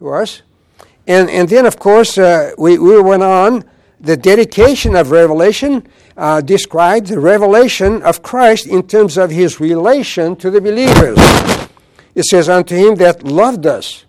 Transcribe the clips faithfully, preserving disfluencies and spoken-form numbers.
to us. And, and then, of course, uh, we, we went on. The dedication of Revelation uh, described the revelation of Christ in terms of his relation to the believers. It says, unto him that loved us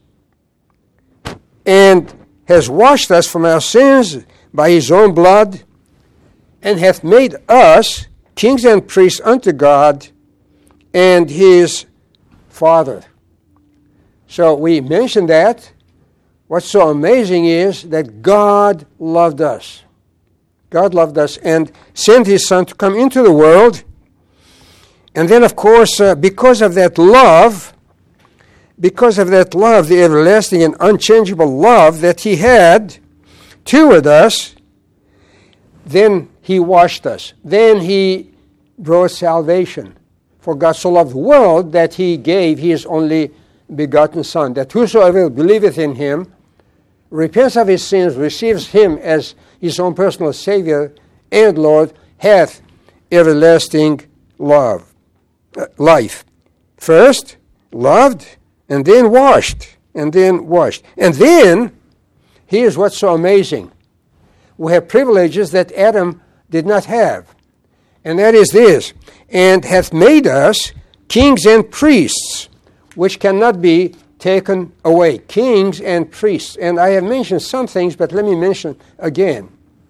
and has washed us from our sins by his own blood, and hath made us kings and priests unto God and his Father. So we mentioned that. What's so amazing is that God loved us. God loved us and sent his Son to come into the world. And then, of course, uh, because of that love, because of that love, the everlasting and unchangeable love that he had toward us, then he washed us. Then he brought salvation. For God so loved the world that he gave his only begotten Son, that whosoever believeth in him, repents of his sins, receives him as his own personal Savior and Lord, hath everlasting love, uh, life. First, loved, and then washed, and then washed. And then, here's what's so amazing. We have privileges that Adam did not have. And that is this, and hath made us kings and priests, which cannot be taken away. Kings and priests. And I have mentioned some things, but let me mention again.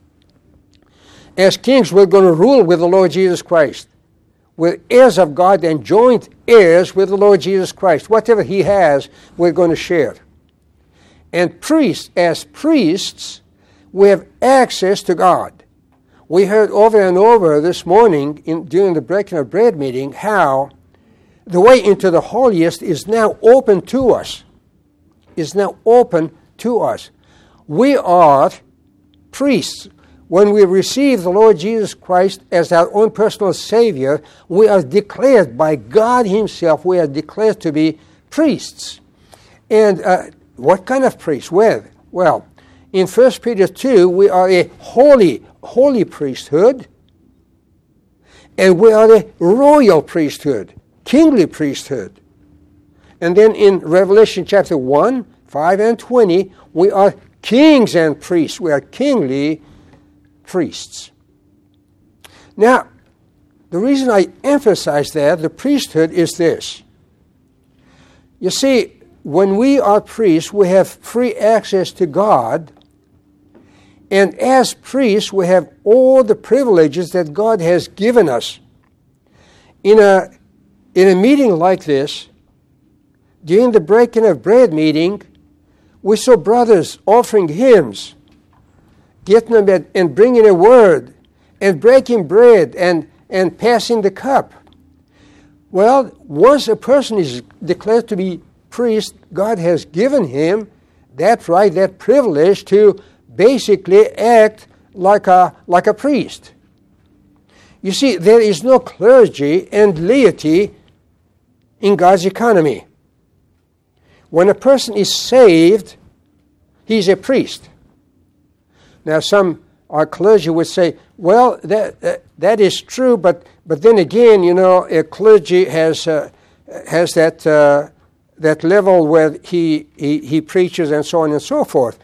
As kings, we're going to rule with the Lord Jesus Christ. We're heirs of God and joint heirs with the Lord Jesus Christ. Whatever he has, we're going to share. And priests, as priests, we have access to God. We heard over and over this morning in, during the breaking of bread meeting how the way into the holiest is now open to us. Is now open to us. We are priests. When we receive the Lord Jesus Christ as our own personal Savior, we are declared by God himself, we are declared to be priests. And uh, what kind of priests? Well, well, in First Peter two, we are a holy, holy priesthood, and we are a royal priesthood, kingly priesthood. And then in Revelation chapter one, five and twenty, we are kings and priests. We are kingly priests. Now, the reason I emphasize that, the priesthood, is this. You see, when we are priests, we have free access to God. And as priests, we have all the privileges that God has given us. In a, in a meeting like this, during the breaking of bread meeting, we saw brothers offering hymns, getting them and bringing a word, and breaking bread and, and passing the cup. Well, once a person is declared to be priest, God has given him that right, that privilege to basically act like a, like a priest. You see, there is no clergy and laity in God's economy. When a person is saved, he's a priest. Now, some our clergy would say, well, that that, that is true, but but then again, you know, a clergy has uh, has that uh, that level where he, he he preaches and so on and so forth.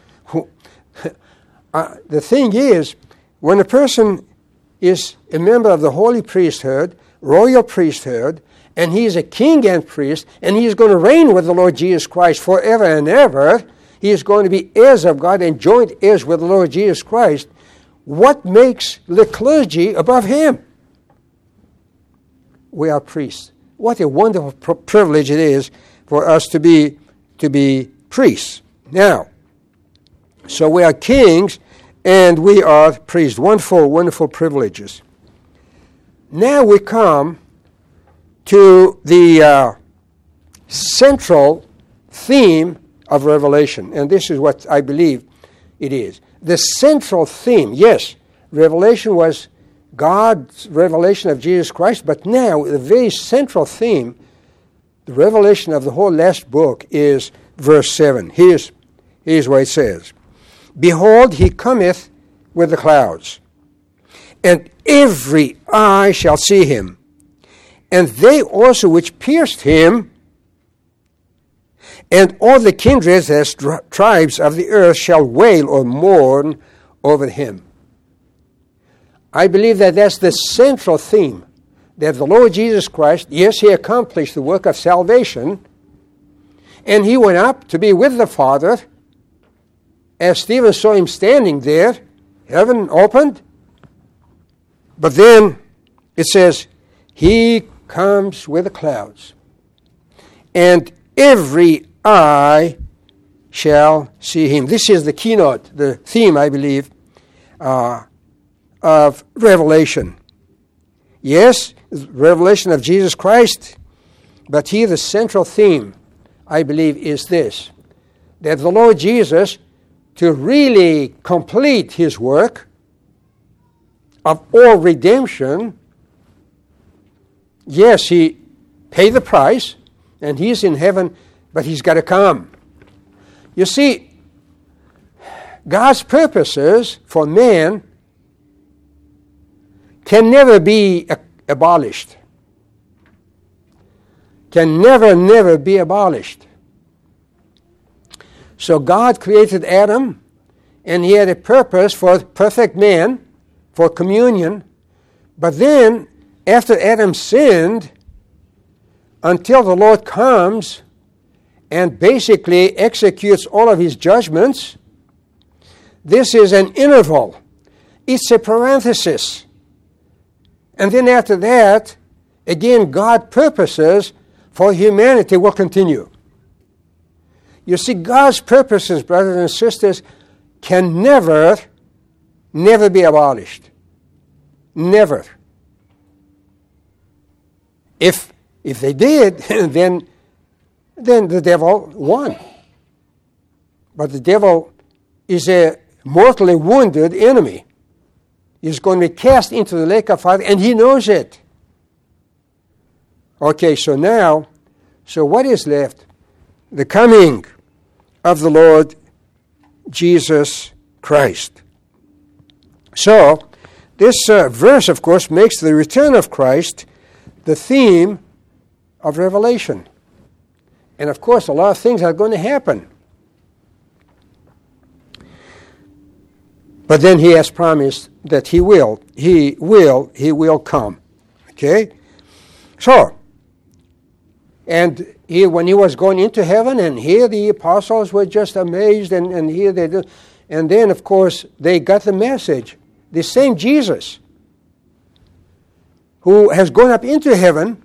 uh, the thing is, when a person is a member of the holy priesthood, royal priesthood, and he is a king and priest, and he is going to reign with the Lord Jesus Christ forever and ever, he is going to be heirs of God and joint heirs with the Lord Jesus Christ. What makes the clergy above him? We are priests. What a wonderful pr- privilege it is for us to be to be priests. Now, so we are kings and we are priests. Wonderful, wonderful privileges. Now we come to the uh, central theme of Revelation, and this is what I believe it is. The central theme, yes, Revelation was God's revelation of Jesus Christ, but now the very central theme, the revelation of the whole last book, is verse seven. Here's, here's what it says. Behold, he cometh with the clouds, and every eye shall see him, and they also which pierced him, And all the kindreds as tribes of the earth shall wail or mourn over him. I believe that that's the central theme, that the Lord Jesus Christ, yes, he accomplished the work of salvation, and he went up to be with the Father. As Stephen saw him standing there, heaven opened. But then it says, he comes with the clouds, and every eye shall see him. This is the keynote, the theme, I believe, uh, of Revelation. Yes, revelation of Jesus Christ, but here the central theme, I believe, is this, that the Lord Jesus, to really complete his work of all redemption, yes, he paid the price, and he's in heaven, but he's got to come. You see, God's purposes for man can never be abolished. Can never, never be abolished. So God created Adam, and he had a purpose for perfect man, for communion. But then, after Adam sinned, until the Lord comes and basically executes all of his judgments, this is an interval. It's a parenthesis. And then after that, again, God's purposes for humanity will continue. You see, God's purposes, brothers and sisters, can never, never be abolished. Never. If if they did, then, then the devil won. But the devil is a mortally wounded enemy. He's going to be cast into the lake of fire, and he knows it. Okay, so now, so what is left? The coming of the Lord Jesus Christ. So, this uh, verse, of course, makes the return of Christ the theme of Revelation. And, of course, a lot of things are going to happen. But then he has promised that he will, he will, he will come. Okay? So, and he, when he was going into heaven, and here the apostles were just amazed, and, and here they do, and then, of course, they got the message. The same Jesus who has gone up into heaven,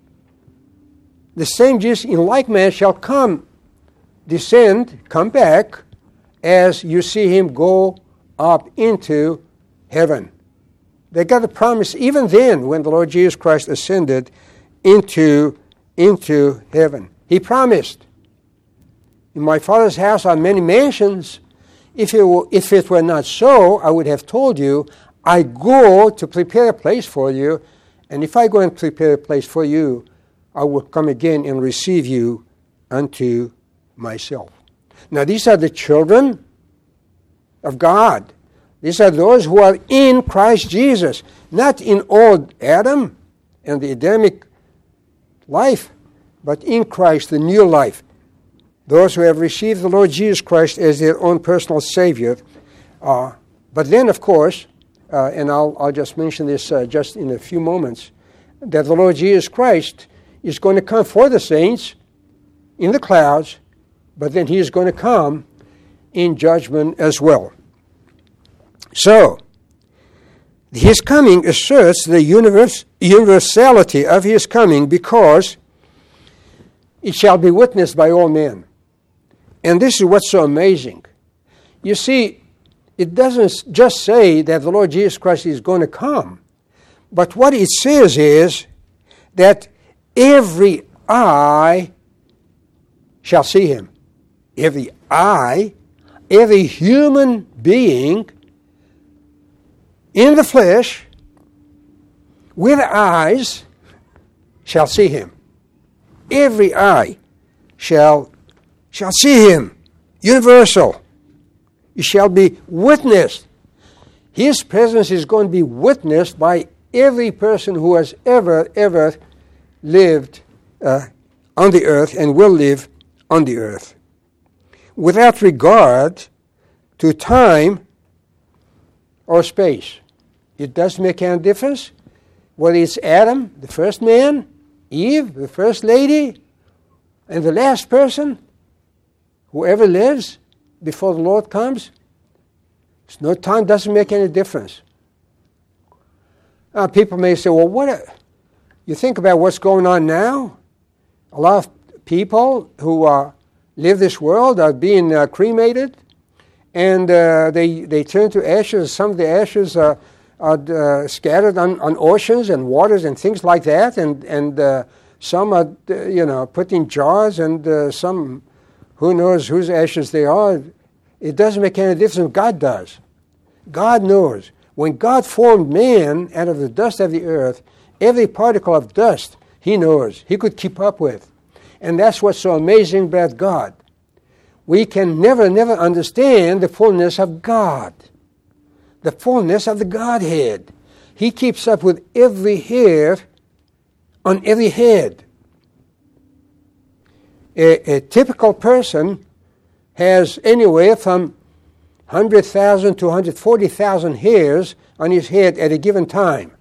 the same Jesus in like manner shall come, descend, come back, as you see him go up into heaven. They got the promise even then when the Lord Jesus Christ ascended into, into heaven. He promised, in my Father's house are many mansions. If it were, if it were not so, I would have told you, I go to prepare a place for you, and if I go and prepare a place for you, I will come again and receive you unto myself. Now these are the children of God. These are those who are in Christ Jesus, not in old Adam and the Adamic life, but in Christ, the new life. Those who have received the Lord Jesus Christ as their own personal Savior. Uh, but then, of course, uh, and I'll, I'll just mention this uh, just in a few moments, that the Lord Jesus Christ is going to come for the saints in the clouds, but then he is going to come in judgment as well. So, his coming asserts the universe, universality of his coming, because it shall be witnessed by all men. And this is what's so amazing. You see, it doesn't just say that the Lord Jesus Christ is going to come, but what it says is that every eye shall see him. Every eye, every human being in the flesh, with eyes, shall see him. Every eye shall, shall see him. Universal. It shall be witnessed. His presence is going to be witnessed by every person who has ever, ever lived uh, on the earth and will live on the earth, without regard to time or space. It doesn't make any difference whether it's Adam, the first man, Eve, the first lady, and the last person, whoever lives before the Lord comes. There's no time, doesn't make any difference. Uh, people may say, well, what? A, you think about what's going on now? A lot of people who uh, live this world are being uh, cremated, and uh, they, they turn to ashes. Some of the ashes are, are uh, scattered on, on oceans and waters and things like that, and, and uh, some are, uh, you know, put in jars, and uh, some, who knows whose ashes they are. It doesn't make any difference. God does. God knows. When God formed man out of the dust of the earth, every particle of dust, he knows. He could keep up with. And that's what's so amazing about God. We can never, never understand the fullness of God, the fullness of the Godhead. He keeps up with every hair on every head. A, a typical person has anywhere from one hundred thousand to one hundred forty thousand hairs on his head at a given time.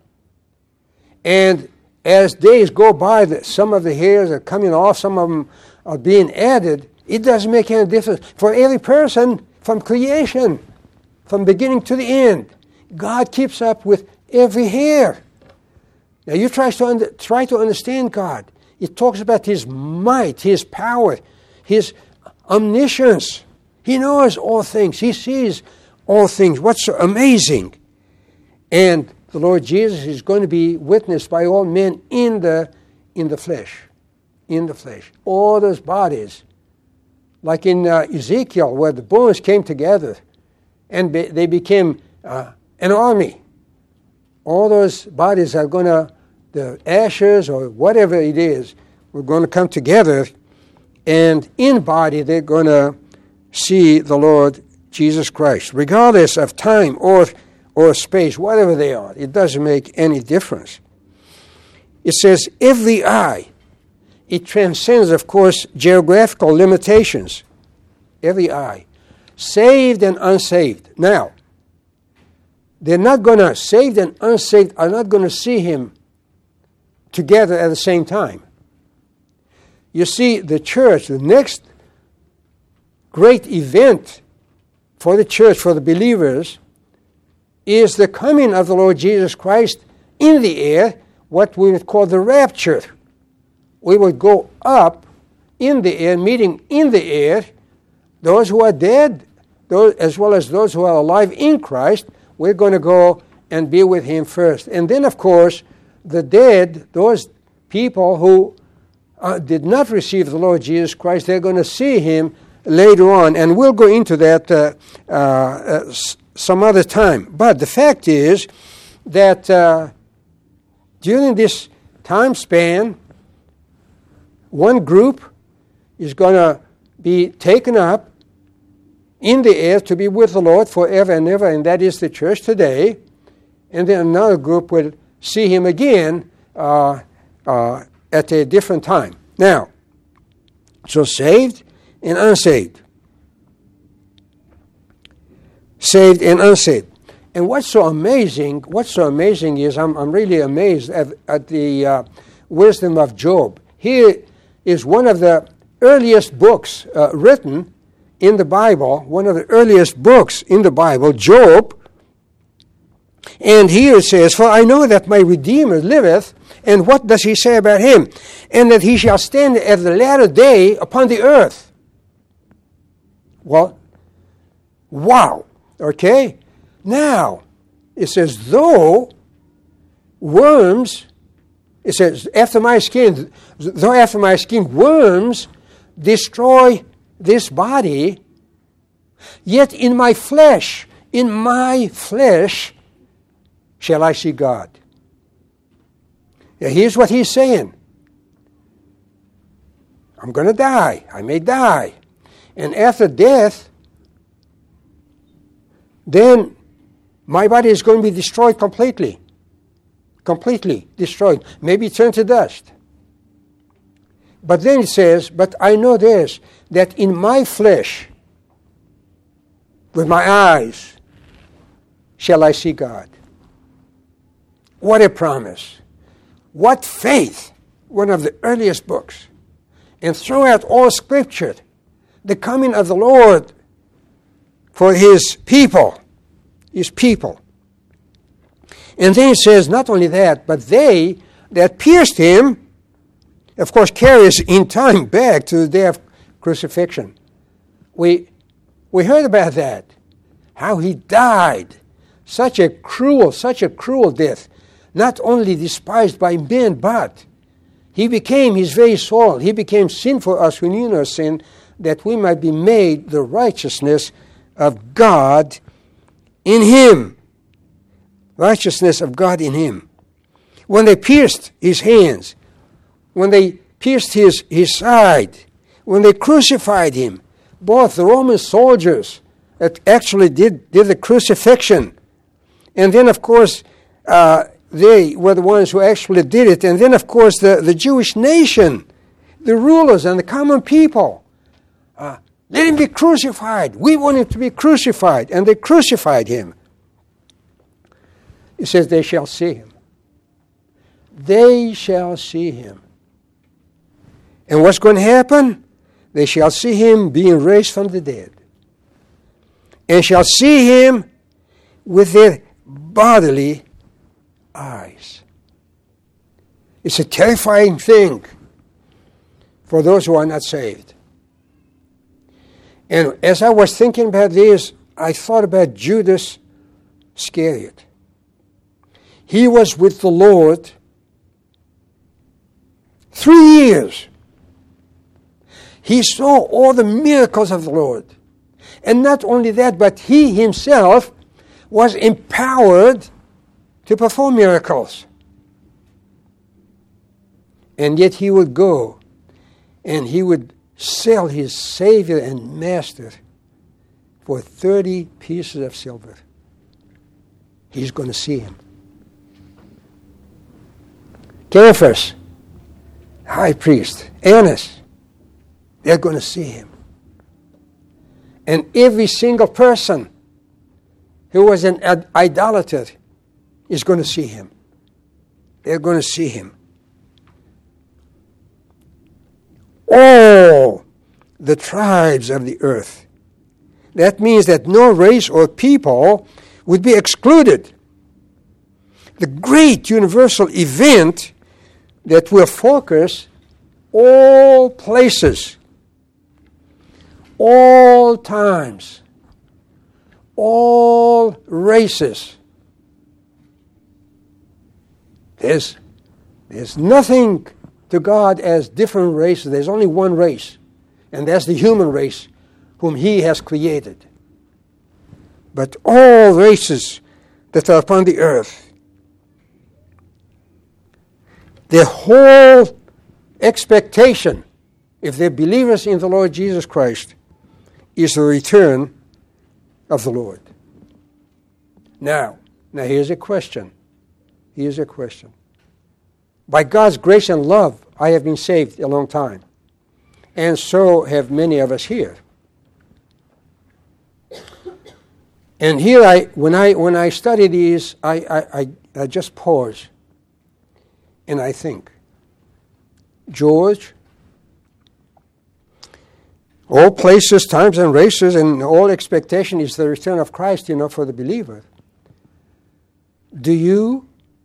And as days go by, some of the hairs are coming off, some of them are being added. It doesn't make any difference. For every person, from creation, from beginning to the end, God keeps up with every hair. Now you try to, under, try to understand God. It talks about His might, His power, His omniscience. He knows all things. He sees all things. What's so amazing? And the Lord Jesus is going to be witnessed by all men in the in the flesh. In the flesh. All those bodies. Like in uh, Ezekiel, where the bones came together and be, they became uh, an army. All those bodies are going to, the ashes or whatever it is, we're going to come together, and in body they're going to see the Lord Jesus Christ, regardless of time or or space, whatever they are. It doesn't make any difference. It says, every eye. It transcends, of course, geographical limitations. Every eye. Saved and unsaved. Now, they're not going to, saved and unsaved are not going to see Him together at the same time. You see, the church, the next great event for the church, for the believers, is the coming of the Lord Jesus Christ in the air, what we would call the rapture. We would go up in the air, meeting in the air, those who are dead, those, as well as those who are alive in Christ. We're going to go and be with Him first. And then, of course, the dead, those people who uh, did not receive the Lord Jesus Christ, they're going to see Him later on. And we'll go into that uh, uh, uh, some other time. But the fact is that uh, during this time span, one group is going to be taken up in the air to be with the Lord forever and ever, and that is the church today. And then another group will see Him again uh, uh, at a different time. Now, so saved and unsaved. Saved and unsaved. And what's so amazing, what's so amazing is I'm, I'm really amazed at, at the uh, wisdom of Job. Here is one of the earliest books uh, written in the Bible, one of the earliest books in the Bible, Job. And here it says, for I know that my Redeemer liveth, and what does he say about him? And that he shall stand at the latter day upon the earth. Well, wow, okay? Now, it says, though worms, it says, after my skin, though after my skin worms destroy this body, yet in my flesh, in my flesh, shall I see God. Now, here's what he's saying. I'm going to die. I may die. And after death, then my body is going to be destroyed completely. Completely destroyed. Maybe turn to dust. But then it says, but I know this, that in my flesh, with my eyes, shall I see God. What a promise. What faith. One of the earliest books. And throughout all Scripture, the coming of the Lord for His people. His people. And then it says, not only that, but they that pierced Him, of course, carries in time back to the day of crucifixion. We, we heard about that. How He died. Such a cruel, such a cruel death. Not only despised by men, but He became His very soul. He became sin for us who knew no sin, that we might be made the righteousness of God in Him. Righteousness of God in Him. When they pierced His hands, when they pierced His, his side, when they crucified Him, both the Roman soldiers that actually did, did the crucifixion, and then, of course, uh, they were the ones who actually did it. And then, of course, the, the Jewish nation, the rulers and the common people, uh, let Him be crucified. We want Him to be crucified. And they crucified Him. It says they shall see Him. They shall see Him. And what's going to happen? They shall see Him being raised from the dead. And shall see Him with their bodily eyes. It's a terrifying thing for those who are not saved. And as I was thinking about this, I thought about Judas Iscariot. He was with the Lord three years. He saw all the miracles of the Lord. And not only that, but he himself was empowered to perform miracles. And yet he would go and he would sell his Savior and Master for thirty pieces of silver. He's going to see Him. Caiaphas, high priest, Annas, they're going to see Him. And every single person who was an idolater is going to see Him. They're going to see Him. All the tribes of the earth. That means that no race or people would be excluded. The great universal event that will focus all places, all times, all races. There's, there's nothing to God as different races. There's only one race, and that's the human race whom He has created. But all races that are upon the earth, their whole expectation, if they're believers in the Lord Jesus Christ, is the return of the Lord. Now, now here's a question. Here's a question. By God's grace and love, I have been saved a long time. And so have many of us here. And here, I, when I when I study these, I, I, I, I just pause and I think, George, all places, times, and races, and all expectation is the return of Christ, you know, for the believer. Do you,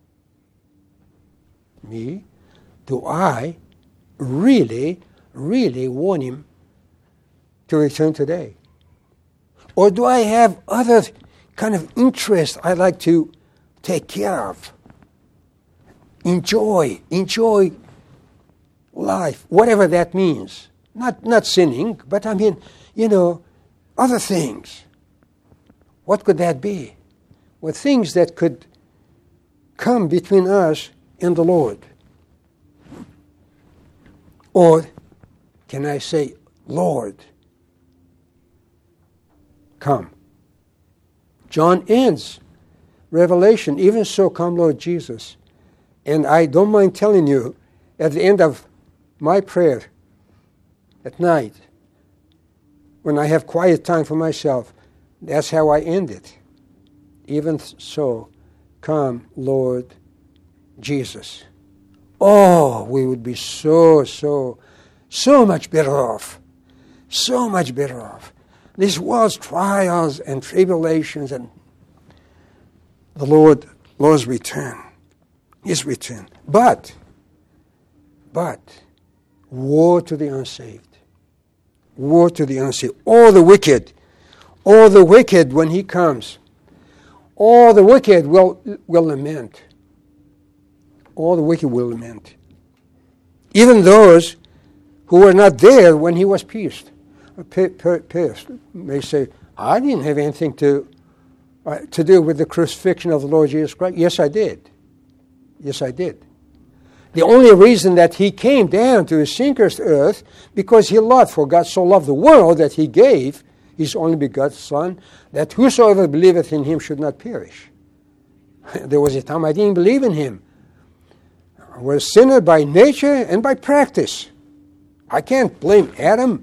me, do I really, really want Him to return today? Or do I have other kind of interests I'd like to take care of? Enjoy, enjoy life, whatever that means. Not not sinning, but I mean, you know, other things. What could that be? Well, things that could come between us and the Lord. Or can I say, Lord, come. John ends Revelation, even so come Lord Jesus. And I don't mind telling you, at the end of my prayer at night, when I have quiet time for myself, that's how I end it. Even so, come, Lord Jesus. Oh, we would be so, so, so much better off. So much better off. This world's trials and tribulations and the Lord, Lord's return. His return. But, but, woe to the unsaved. Woe to the unsaved. All the wicked. All the wicked when he comes. All the wicked will, will lament. All the wicked will lament. Even those who were not there when he was pierced. Pierced may say, I didn't have anything to, uh, to do with the crucifixion of the Lord Jesus Christ. Yes, I did. Yes, I did. The only reason that he came down to his sinker's earth, because he loved, for God so loved the world that he gave his only begotten Son, that whosoever believeth in him should not perish. There was a time I didn't believe in him. I was a sinner by nature and by practice. I can't blame Adam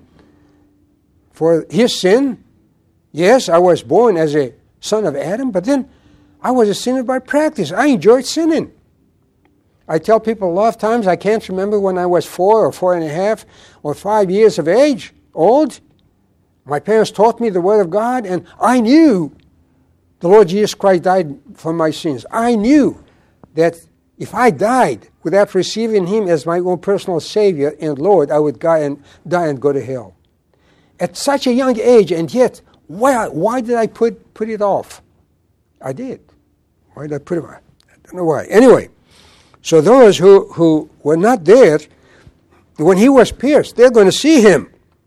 for his sin. Yes, I was born as a son of Adam, but then I was a sinner by practice. I enjoyed sinning. I tell people a lot of times I can't remember when I was four or four and a half or five years of age, old. My parents taught me the Word of God, and I knew the Lord Jesus Christ died for my sins. I knew that if I died without receiving him as my own personal Savior and Lord, I would die and, die and go to hell. At such a young age, and yet, why, why did I put, put it off? I did. Why did I put it off? I don't know why. Anyway, so those who, who were not there, when he was pierced, they're going to see him.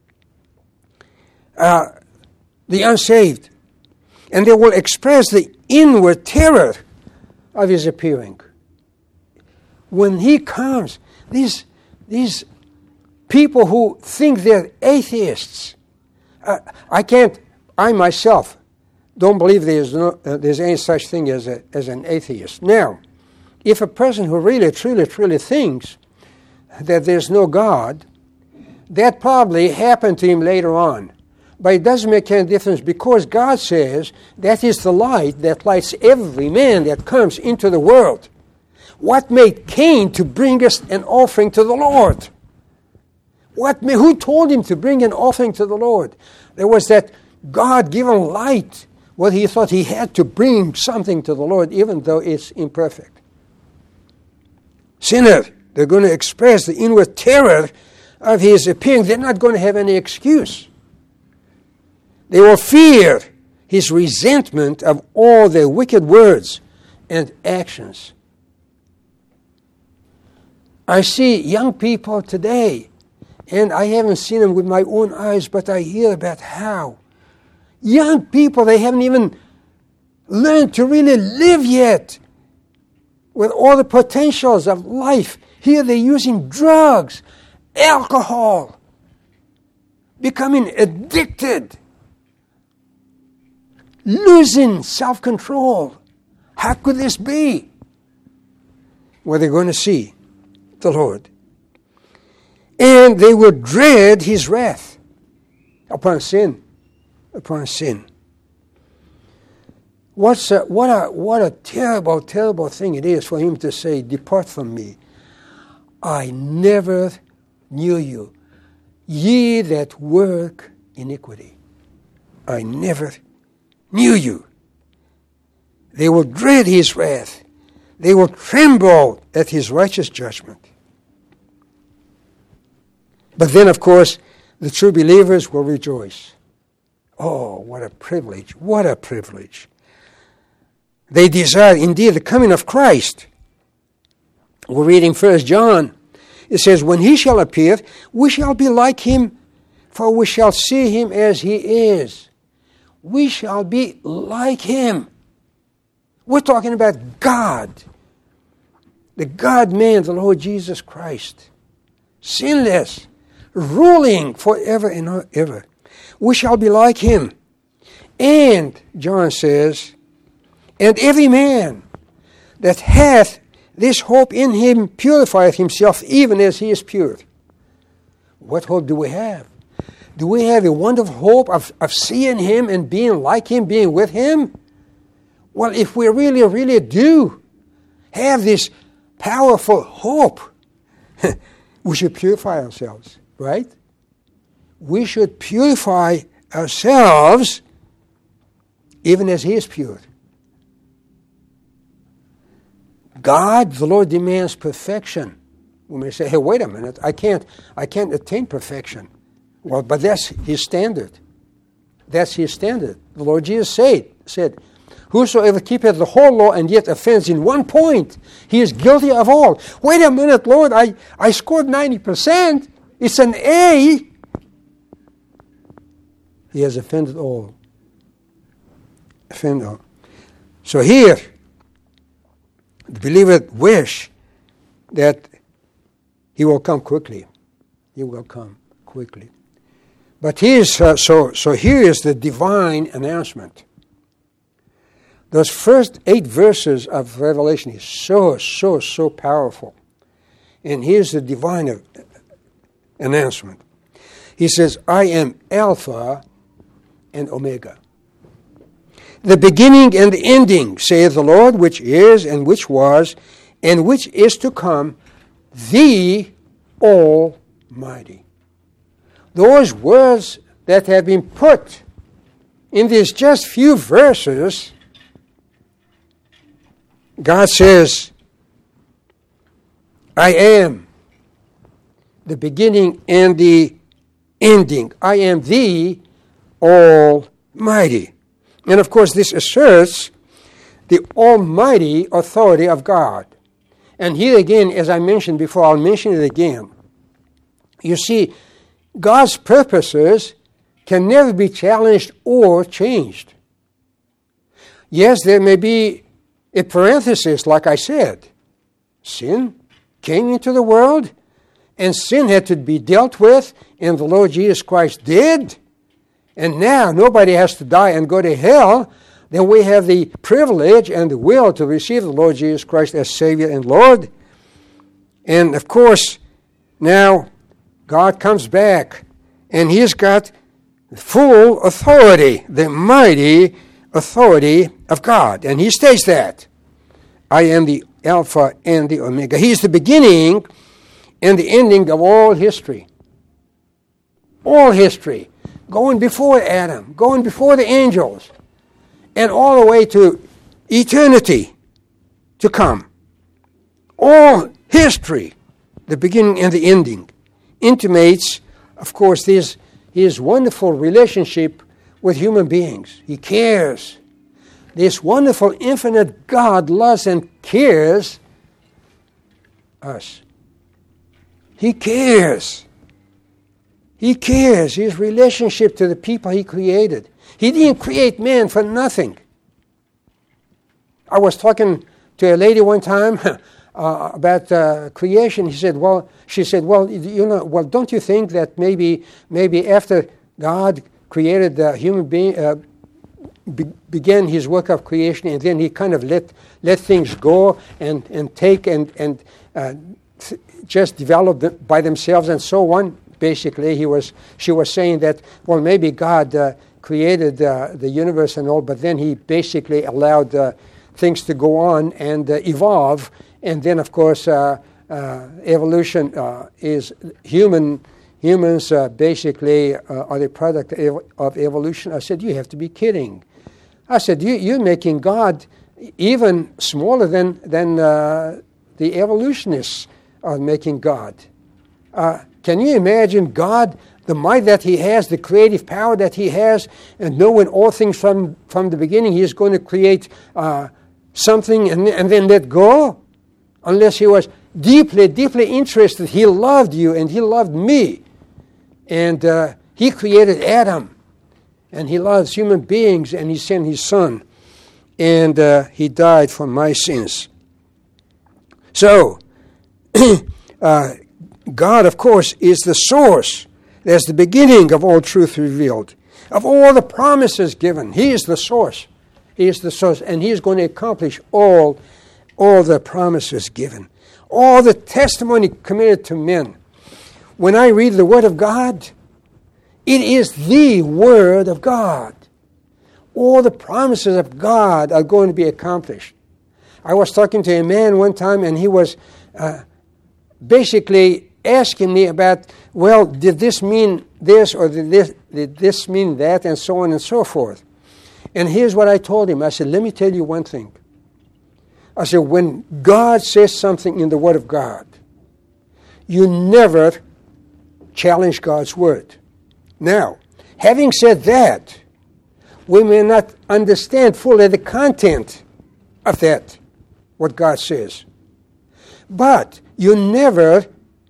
Uh, the unsaved. And they will express the inward terror of his appearing. When he comes, these, these people who think they're atheists, uh, I can't, I myself don't believe there's, no, uh, there's any such thing as, a, as an atheist. Now, if a person who really, truly, truly thinks that there's no God, that probably happened to him later on. But it doesn't make any difference because God says that is the light that lights every man that comes into the world. What made Cain to bring us an offering to the Lord? What made, who told him to bring an offering to the Lord? There was that God-given light. Well, he thought he had to bring something to the Lord even though it's imperfect. Sinner, they're going to express the inward terror of his appearing. They're not going to have any excuse. They will fear his resentment of all their wicked words and actions. I see young people today, and I haven't seen them with my own eyes, but I hear about how young people, they haven't even learned to really live yet with all the potentials of life. Here they're using drugs, alcohol, becoming addicted, losing self-control. How could this be? Well, they're going to see the Lord. And they will dread his wrath upon sin, upon sin. What's a, what a what a terrible, terrible thing it is for him to say, "Depart from me. I never knew you, ye that work iniquity. I never knew you." They will dread his wrath. They will tremble at his righteous judgment. But then, of course, the true believers will rejoice. Oh, what a privilege, what a privilege. They desire, indeed, the coming of Christ. We're reading First John. It says, when he shall appear, we shall be like him, for we shall see him as he is. We shall be like him. We're talking about God. The God-man, the Lord Jesus Christ. Sinless, ruling forever and ever. We shall be like him. And, John says, and every man that hath this hope in him purifieth himself even as he is pure. what hope do we have? Do we have a wonderful hope of, of seeing Him and being like Him, being with Him? Well, if we really, really do have this powerful hope, we should purify ourselves, right? We should purify ourselves even as He is pure. God, the Lord, demands perfection. We may say, hey, wait a minute, I can't, I can't attain perfection. Well, but that's His standard. That's His standard. The Lord Jesus said, said, whosoever keepeth the whole law and yet offends in one point, he is guilty of all. Wait a minute, Lord, I, I scored ninety percent. It's an A. He has offended all. Offended all. So here, the believer wish that He will come quickly. He will come quickly. But here's, uh, so, so here is the divine announcement. Those first eight verses of Revelation is so, so, so powerful. And here's the divine announcement. He says, I am Alpha and Omega, the beginning and the ending, saith the Lord, which is and which was and which is to come, the Almighty. Those words that have been put in these just few verses, God says, I am the beginning and the ending. I am the Almighty. And of course, this asserts the almighty authority of God. And here again, as I mentioned before, I'll mention it again. You see, God's purposes can never be challenged or changed. Yes, there may be a parenthesis, like I said. Sin came into the world, and sin had to be dealt with, and the Lord Jesus Christ did. And now nobody has to die and go to hell. Then we have the privilege and the will to receive the Lord Jesus Christ as Savior and Lord. And of course, now God comes back, and He's got full authority, the mighty authority of God. And He states that. I am the Alpha and the Omega. He's the beginning and the ending of all history. All history. Going before Adam, going before the angels, and all the way to eternity to come. All history, the beginning and the ending, intimates, of course, his, his wonderful relationship with human beings. He cares. This wonderful, infinite God loves and cares us. He cares. He cares. His relationship to the people He created. He didn't create man for nothing. I was talking to a lady one time uh, about uh, creation. He said, "Well," she said, "Well, you know, well, don't you think that maybe, maybe after God created the human being, uh, be- began His work of creation, and then He kind of let let things go and and take and and uh, th- just develop them by themselves and so on." Basically, he was. She was saying that, well, maybe God Uh, created uh, the universe and all, but then He basically allowed uh, things to go on and uh, evolve. And then, of course, uh, uh, evolution uh, is human. Humans uh, basically uh, are the product of, of evolution. I said, you have to be kidding. I said, you, you're making God even smaller than, than uh, the evolutionists are making God. Uh, can you imagine God, the might that He has, the creative power that He has, and knowing all things from, from the beginning, He is going to create uh, something and, and then let go? Unless He was deeply, deeply interested. He loved you and He loved me. And uh, He created Adam. And He loves human beings, and He sent His Son. And uh, He died for my sins. So, uh, God, of course, is the source. There's the beginning of all truth revealed, of all the promises given. He is the source. He is the source, and He is going to accomplish all, all the promises given, all the testimony committed to men. when I read the Word of God, it is the Word of God. All the promises of God are going to be accomplished. I was talking to a man one time, and he was uh, basically asking me about, well, did this mean this, or did this, did this mean that, and so on and so forth. And here's what I told him. I said, let me tell you one thing. I said, when God says something in the Word of God, you never challenge God's Word. Now, having said that, we may not understand fully the content of that, what God says. But you never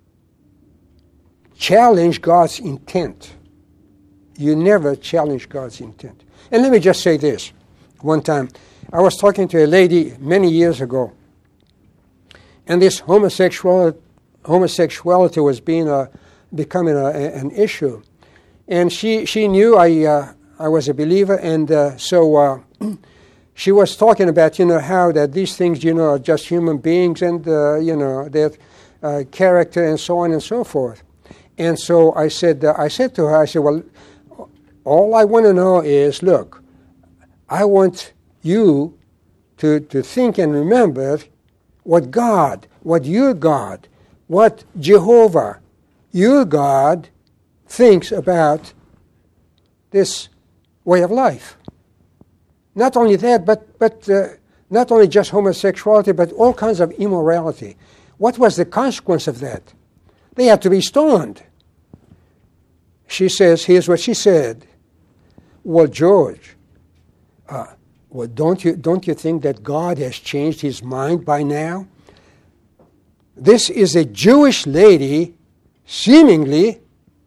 challenge God's intent. You never challenge God's intent. And let me just say this. One time, I was talking to a lady many years ago, and this homosexual, homosexuality was being a, becoming a, an issue. And she, she knew I uh, I was a believer, and uh, so uh, she was talking about, you know, how that these things, you know, are just human beings, and, uh, you know, their uh, character and so on and so forth. And so I said, uh, I said to her, I said, well, all I want to know is, look, I want you to, to think and remember what God, what your God, what Jehovah, your God, thinks about this way of life. Not only that, but, but uh, not only just homosexuality, but all kinds of immorality. What was the consequence of that? They had to be stoned. She says, here's what she said. Well, George, uh, well, don't you, don't you think that God has changed his mind by now? This is a Jewish lady, seemingly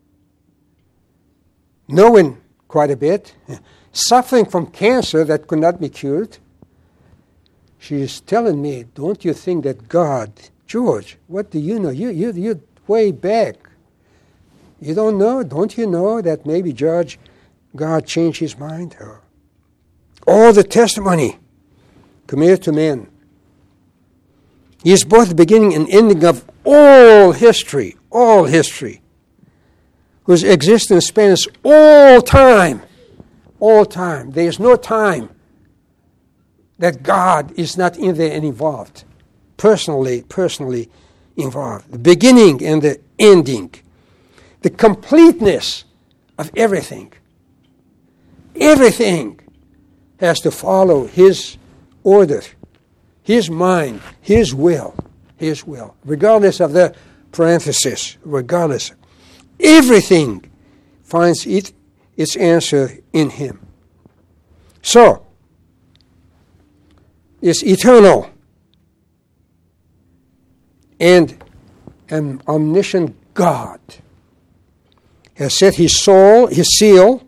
knowing quite a bit, suffering from cancer that could not be cured. She is telling me, don't you think that God, George, what do you know? You, you, you're way back. You don't know? Don't you know that maybe, George, God changed his mind? Or, all the testimony committed to men. He is both the beginning and ending of all history, all history, whose existence spans all time, all time. There is no time that God is not in there and involved, personally, personally involved. The beginning and the ending, the completeness of everything. Everything has to follow his order, his mind, his will, his will, regardless of the parenthesis, regardless. Everything finds it, its answer in him. So, it's eternal and an omniscient God has set his soul, his seal,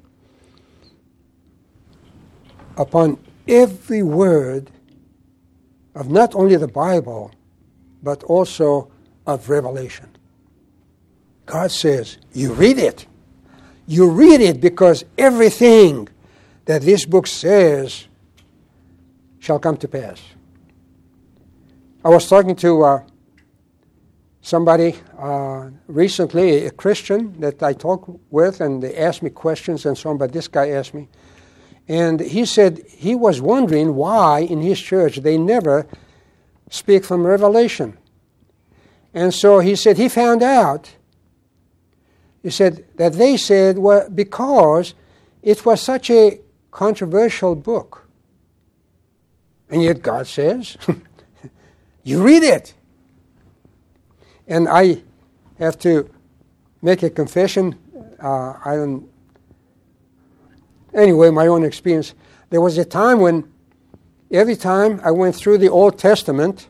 upon every word of not only the Bible, but also of Revelation. God says, you read it. You read it because everything that this book says shall come to pass. I was talking to uh, somebody uh, recently, a Christian that I talked with, and they asked me questions and so on, but this guy asked me. And he said he was wondering why in his church they never speak from Revelation. And so he said he found out, he said that they said, well, because it was such a controversial book. And yet God says, you read it. And I have to make a confession. Uh, I don't. Anyway, my own experience. There was a time when every time I went through the Old Testament,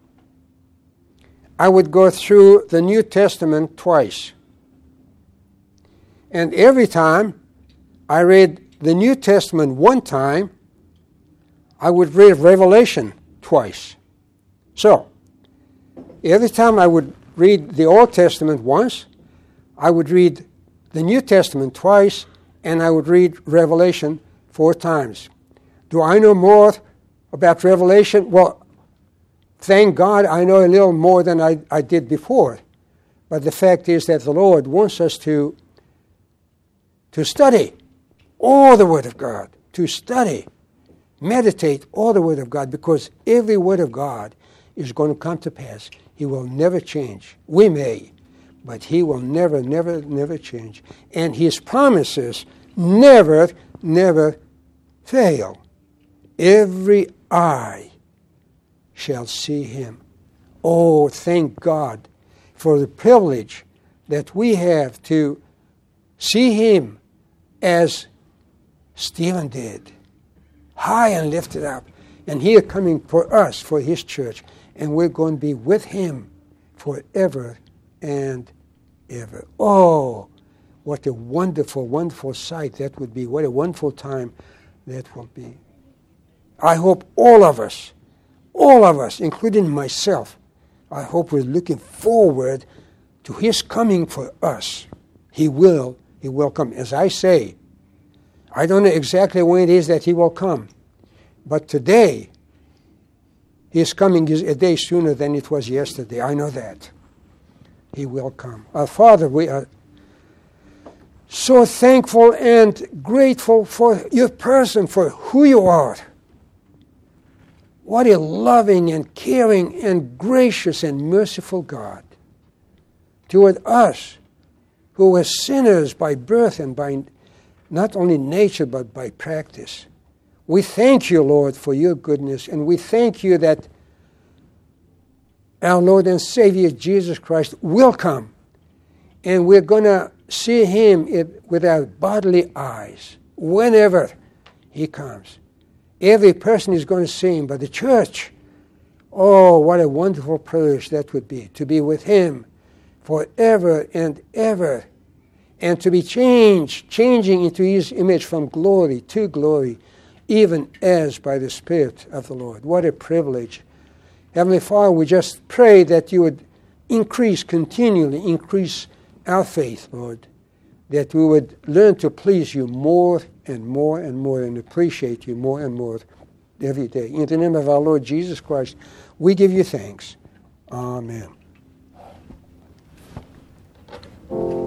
I would go through the New Testament twice. And every time I read the New Testament one time, I would read Revelation twice. So, every time I would read the Old Testament once, I would read the New Testament twice, and I would read Revelation four times. Do I know more about Revelation? Well, thank God I know a little more than I, I did before. But the fact is that the Lord wants us to, to study all the Word of God, to study, meditate all the Word of God, because every Word of God is going to come to pass. He will never change. We may, but He will never, never, never change. And His promises never, never fail. Every eye shall see Him. Oh, thank God for the privilege that we have to see Him as Stephen did, high and lifted up. And He is coming for us, for His church. And we're going to be with Him forever and ever. Oh, what a wonderful, wonderful sight that would be. What a wonderful time that will be. I hope all of us, all of us, including myself, I hope we're looking forward to His coming for us. He will, He will come. As I say, I don't know exactly when it is that He will come, but today, His coming is a day sooner than it was yesterday. I know that. He will come. Our Father, we are so thankful and grateful for your person, for who you are. What a loving and caring and gracious and merciful God toward us who were sinners by birth and by not only nature but by practice. We thank you, Lord, for your goodness, and we thank you that our Lord and Savior Jesus Christ will come, and we're going to see Him with our bodily eyes whenever He comes. Every person is going to see Him, but the church, oh, what a wonderful privilege that would be, to be with Him forever and ever, and to be changed, changing into His image from glory to glory, even as by the Spirit of the Lord. What a privilege. Heavenly Father, we just pray that you would increase, continually increase our faith, Lord, that we would learn to please you more and more and more and appreciate you more and more every day. In the name of our Lord Jesus Christ, we give you thanks. Amen.